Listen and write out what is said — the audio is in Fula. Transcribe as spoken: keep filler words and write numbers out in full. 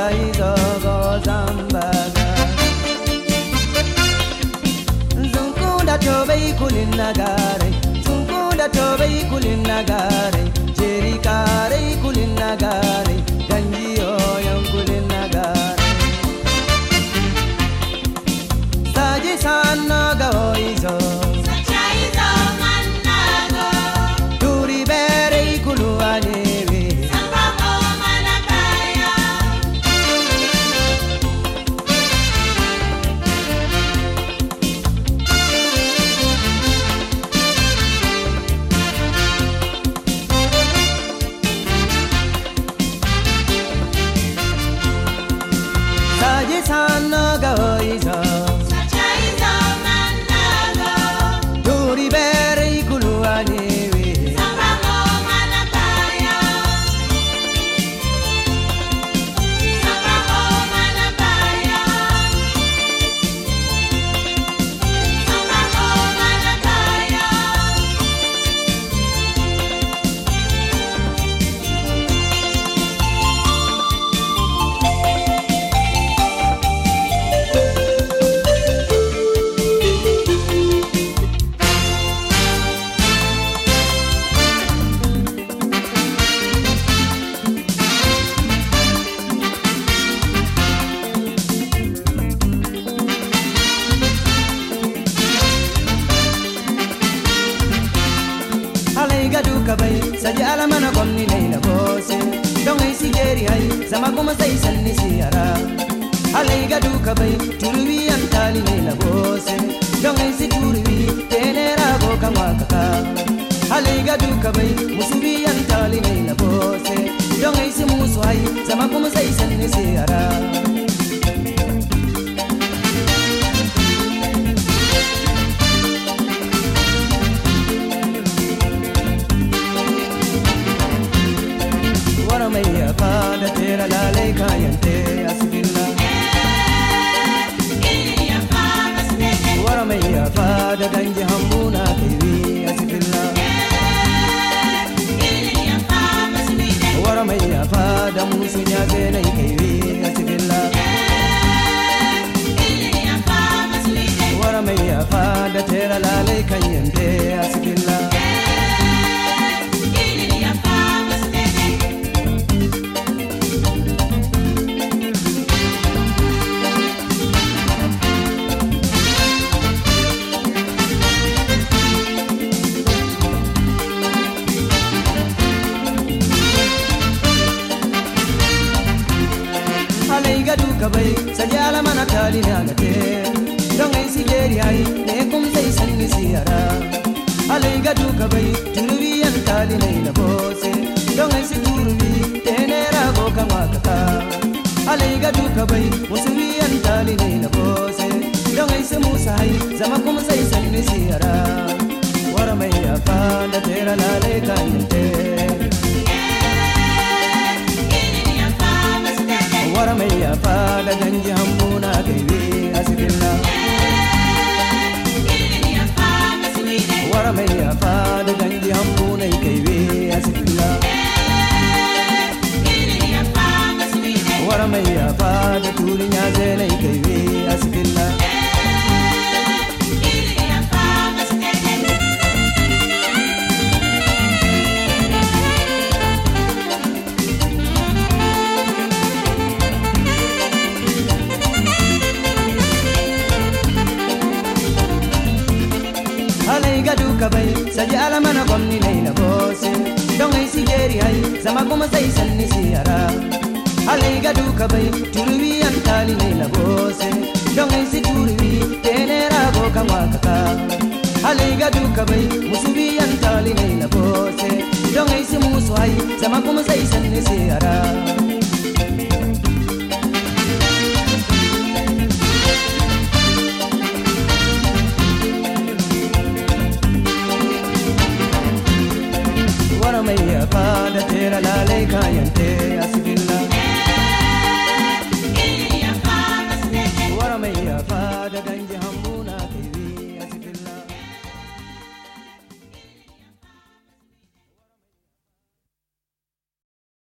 izo go zambaga Zunkunda tobai kulin nagare Zunkunda tobai kulin nagare Jeri kare kulin nagare Ganjiyo yang kulin nagare Saji sana go izo Sacha izo mannago Turi bere kuluane Sana go izo Sacha izo mannago Duri bere kuluane we Sambamo manapaya Sambamo manapaya Sambamo manapaya Gadu kabai sajala mana komni leila bose dongai sigeri hai sama kuma sai sanni siara alai gadu kabai turubi antali leila bose dongai si turubi tenera go kama kaka alai gadu kabai musubi antali leila bose dongai si musu hai sama kuma sai sanni siara Maya pada tera lale kayante asbilla Iliya pada stete Wara maya pada ganji hambuna kiwi asbilla Iliya pada smide Wara maya pada musunya zena kiwi asbilla Iliya pada smide Wara maya pada tera lale kayante asbilla Gadu kabai sajala mana kali nagate dongai sigeri hai ne kum sai sanni siara alai gadu kabai turubi an kali nei na bose dongai si turubi tenera go kama kaka alai gadu kabai musubi an kali nei na bose dongai si musa hai zama kum sai sanni siara wara mai apa da tera lale kante Wara maya pada ganji hambuna kiwi asbilla Iliya pada smide Wara maya pada ganji hambuna kiwi asbilla Iliya pada smide Wara maya pada tulinya zena kiwi asbilla Iliya pada smide Gadu kabai sajala mana komni leila bose dongai sigeri hai sama kuma sai sanni siara alai gadu kabai turubi antali leila bose dongai si turubi tenera go kama kaka alai gadu kabai musubi antali leila bose dongai si musu hai sama kuma sai sanni siara